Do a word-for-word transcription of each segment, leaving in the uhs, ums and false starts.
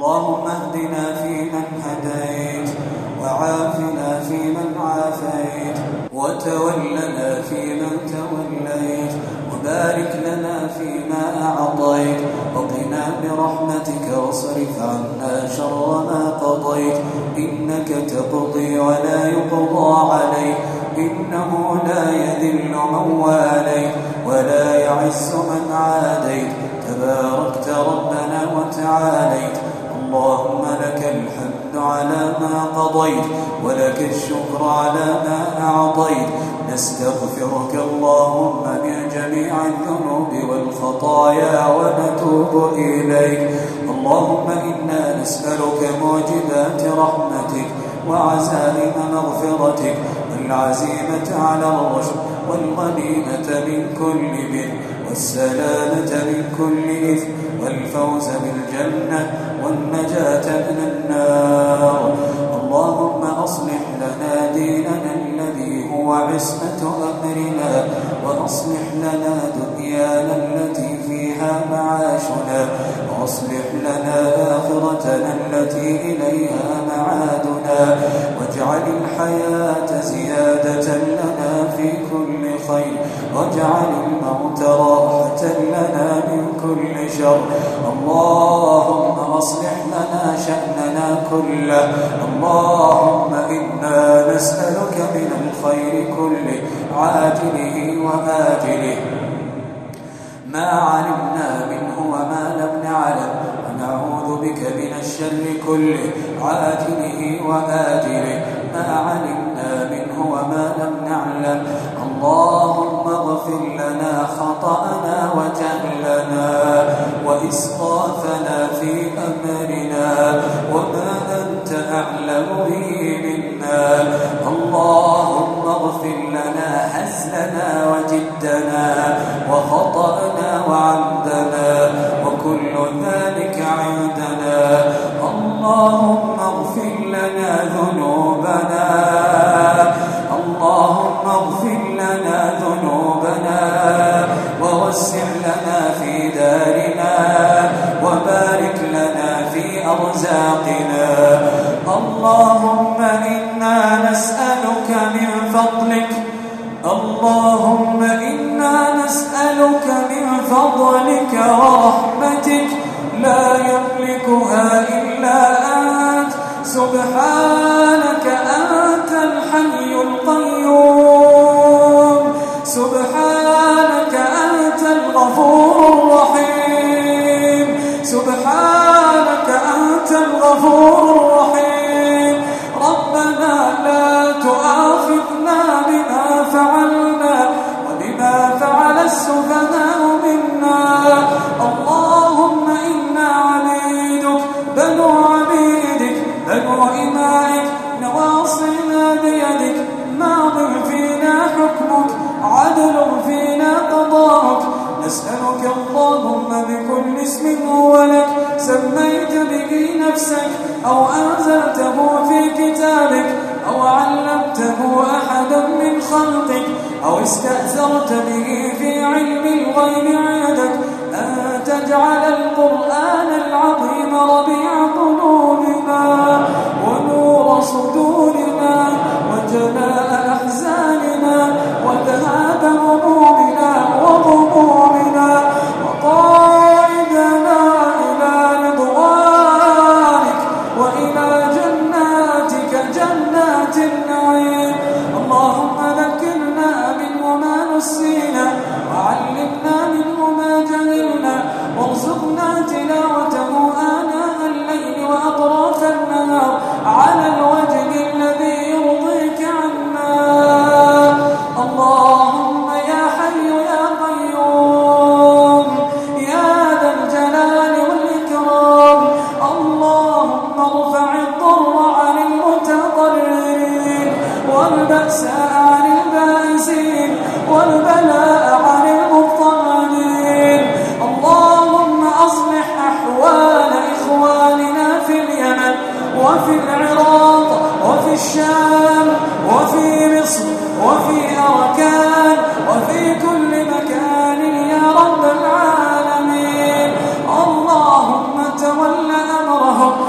اللهم اهدنا فيمن هديت، وعافنا فيمن عافيت، وتولنا فيمن توليت، وبارك لنا فيما أعطيت، وقنا برحمتك واصرف عنا شر ما قضيت، إنك تقضي ولا يقضى عليك، إنه لا يذل من واليت ولا يعز من عاديت، تباركت ربنا وتعاليت. اللهم لك الحمد على ما قضيت، ولك الشكر على ما أعطيت. نستغفرك اللهم من جميع الذنوب والخطايا ونتوب إليك. اللهم إنا نسألك موجبات رحمتك وعزائم مغفرتك، والعزيمة على الرشد، والغنيمة من كل بر، والسلامة من كل إثم، والفوز بالجنة، والنجاة من النار. اللهم أصلح لنا ديننا الذي هو عصمة أمرنا، وأصلح لنا دنيانا التي فيها معاشنا، وأصلح لنا آخرتنا التي إليها معادنا، واجعل الحياة زيادة لنا في كل خير، واجعل الموت راحة لنا من كل شر. اللهم أصلح لنا شأننا كله. اللهم إنا نسألك من الخير كله عاجله وآجله، ما علمنا منه وما لم نعلم، ونعوذ بك من الشر كله عاجله وآجله، ما علمنا منه وما لم نعلم. اللهم اغفر لنا خطأنا وجهلنا وإسرافنا في أمرنا، وما أنت أعلم به منا. اللهم اغفر لنا هزلنا وجدنا وخطأنا وعمدنا، وكل ذلك عندنا. اللهم اغفر لنا ذنوبنا، اللهم اغفر لنا ذنوبنا، ووسع لنا في دارنا، وبارك لنا في أرزاقنا. اللهم إنا نسألك من فضلك، اللهم إنا نسألك من فضلك ورحمتك لا يملكها إلا أنت. سبحانك أنت الحي القيوم، سبحانك أنت الغفور الرحيم، سبحانك أنت الغفور الرحيم. ربنا لا تؤاخذنا بما فعلنا وبما فعل السفهاء منا. اللهم إنا عبيدك بنو عبيدك بنو إمائك، نواصينا بيدك، ماض فينا حكمك، عدل فينا قضاءك. نسألك اللهم بكل اسم هو لك سميت به نفسك، أو أنزلته في كتابك، أو علمته أحدا من خلقك، أو استأثرت به في علم الغيب عندك، أن تجعل القرآن العظيم ربيع قلوبنا ونور صدورنا، وجلاء أحزاننا، وذهاب همومنا وغمومنا، وقائدنا إلى رضوانك وإلى جناتك جنات النعيم. اللهم ذكرنا منه ما نسينا، وعلمنا منه ما جهلنا، وارزقنا تلاوته آناء الليل وأطراف النهار على الوجه الذي يرضيك عنا. اللهم يا حي يا قيوم يا ذا الجلال والإكرام، اللهم ارفع الضر عن المتضررين، والبأساء عن البائسين، والبلاء عن المضطهدين. اللهم أصلح أحوال إخواننا في اليمن وفي العراق وفي الشام وفي مصر وفي أركان وفي كل مكان يا رب العالمين. اللهم تول أمرهم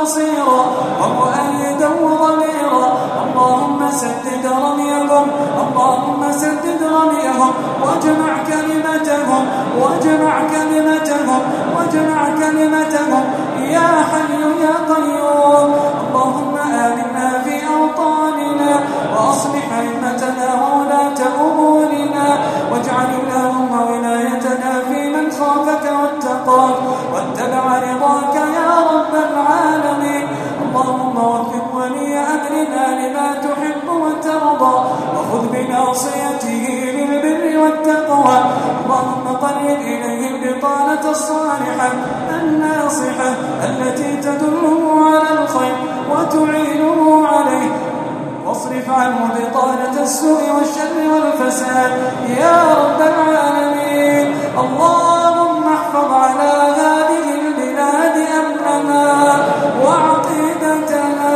نصيرا ومؤيدا وظهيرا. اللهم سدد رميهم اللهم سدد رميهم واجمع كلمتهم واجمع كلمتهم واجمع كلمتهم يا حي يا قيوم. اللهم آمنا في أوطاننا وأصلح أئمتنا وولاة أمورنا واجعل اللهم ولايتنا في من خافك واتقاك واتبع رضاك يا رب العالمين. اللهم وفق ولي أمرنا لما تحب وترضى وخذ بناصيته للبر والتقوى. اللهم قرب إليه البطانة الصالحة الناصحة التي تدله على الخير وتعينه عليه واصرف عنه بطانة السوء والشر والفساد يا رب العالمين. اللهم احفظ على هذه البلاد أمننا وعقيدتنا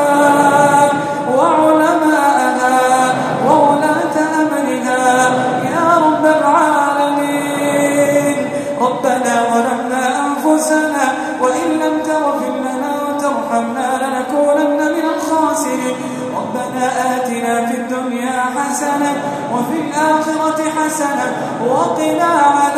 وعلماءنا وولاة أمرها يا رب العالمين. ربنا ظلمنا أنفسنا وإن لم تغفر لنا وترحمنا لنكونن من الخاسرين. ربنا آتنا في الدنيا حسنة وفي الآخرة حسنة وقنا